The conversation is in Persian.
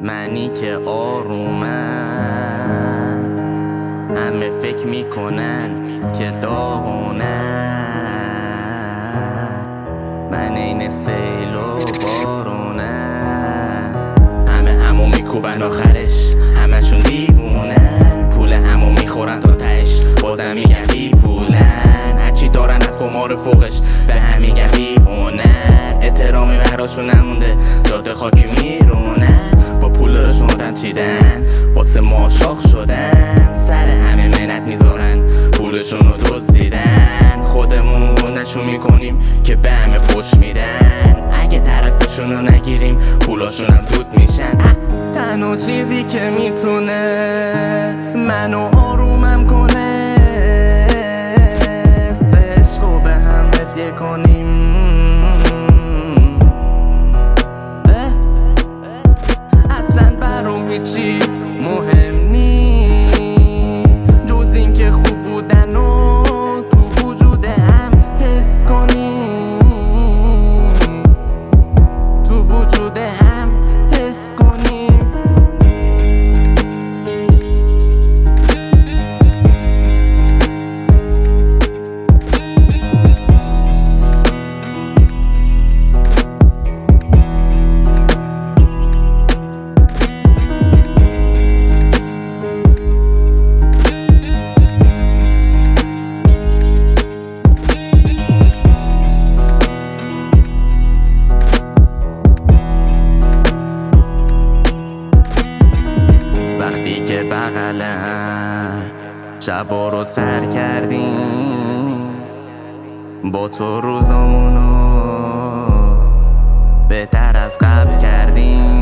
منی که آرومم، همه فکر میکنن که داغونم. من این سیل و بارونم، همو میکوبن آخرش همشون دیوونن. پول همو میخورن تا تهش بازم میگن بی پولن. هرچی دارن از قمار فوقش به هم میگن بی هنر. احترامی براشون نمونده، جاده خاکی میرونن. با پول دارشون چیدن واسه ما شاخ شدن. سر همه منت میذارن پولشون رو دزدیدن. خودمون نشون میکنیم که به همه فوش میدن. اگه طرفشون رو نگیریم پولاشون هم دود میشن. تنها چیزی که میتونه منو آرومم کنه عشق رو به هم هدیه کنیم. اصلا برام هیچی مهم نی جز این که خوب بودن و تو وجود هم حس کنیم. تو وجود هم حس کنیم. وقتی که بغلم شبا رو سر کردیم، با تو روزامونو بهتر از قبل کردیم.